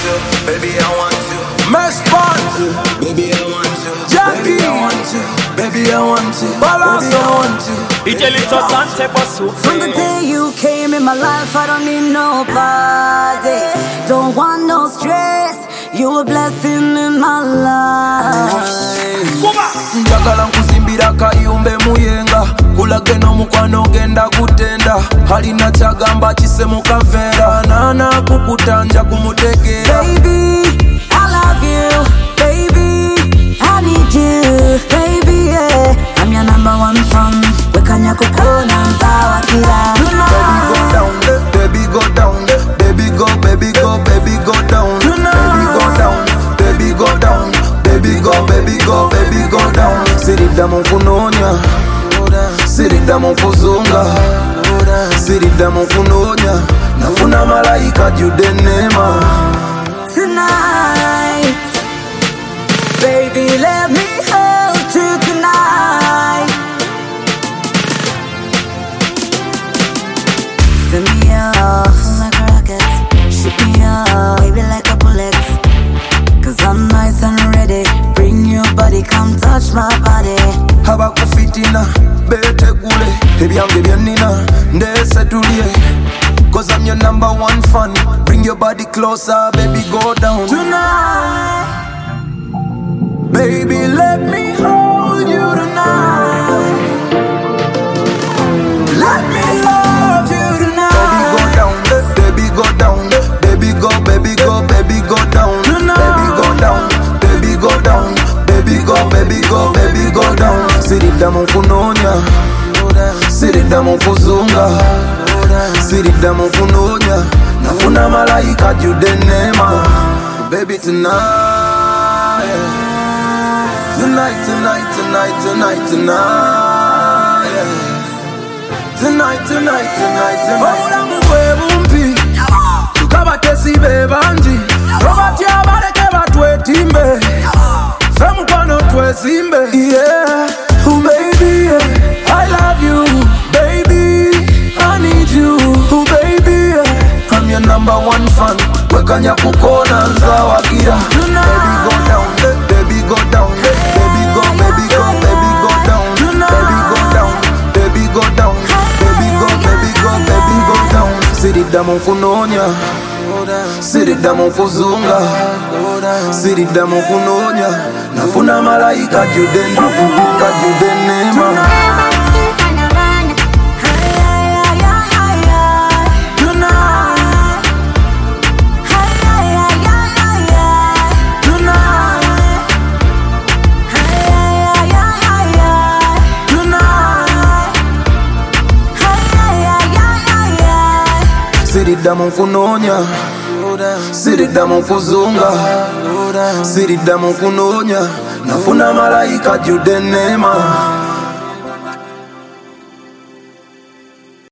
to, baby I want to. Mespot, Baby I want to, Jackie, baby I want to, baby I want to, Balance, baby I want to. From the day you came in my life, I don't need nobody. Don't want no stress. You a blessing in my life. njagala nkuzimbira kayumbe muyenga kulage n'omukwano genda kutenda halina kyagamba kise mu kaveera nana kukutanja kumutegeera. Baby, I love you. Baby, I need you. Baby, yeah. I'm your number one fan. Wekanya kukona mtawa kila. Baby go down, baby go down, baby go, baby go, baby go down, baby go down, baby go down, baby go, baby go, baby go down. Siridda mu kunoonya, siridda mu kuzunga, siridda mu kunoonya, nafuna malayika judde neema. Tonight, baby, let me hold you tonight. Send me off like a rocket, shoot me up, baby, like a bullet. Cause I'm nice and ready. Bring your body, come touch my body. Abakufitina betegule ebyange byennina ndesetulye. Cause I'm your number one fan. Bring your body closer, baby, go down tonight. Baby, let me hold you tonight. Let me love you tonight. Baby, go down, baby, go down, baby, go, baby, go, baby, go down, baby, go down, baby, go down, baby, go, baby, go, baby, go down. Siridda mu kunoonya, siridda mu kuzunga, siridda mu kunoonya, nafuna malayika judde neema. Baby tonight, tonight, tonight, tonight, tonight, tonight, tonight, tonight, tonight, tonight. Obulamu bwe bumpi, tukabatesi be bangi, obatya baleke batwetimbe, ffe mukwano twezimbe. Yeah, oh baby, yeah. I love you, baby, I need you, oh baby, yeah. I'm your number one fan, wekanya kukona nzawagira. Baby go down, baby go down, baby go, baby go, baby go down, baby go down, baby go down, baby go, baby go, baby go down. Siridda mu kunoonya, siridda mu kuzunga, siridda mu kunoonya, nafuna malayika judde neema. Siridda mu kunoonya, siridda mu kuzunga, siridda mu kunoonya, nafuna malayika judde neema.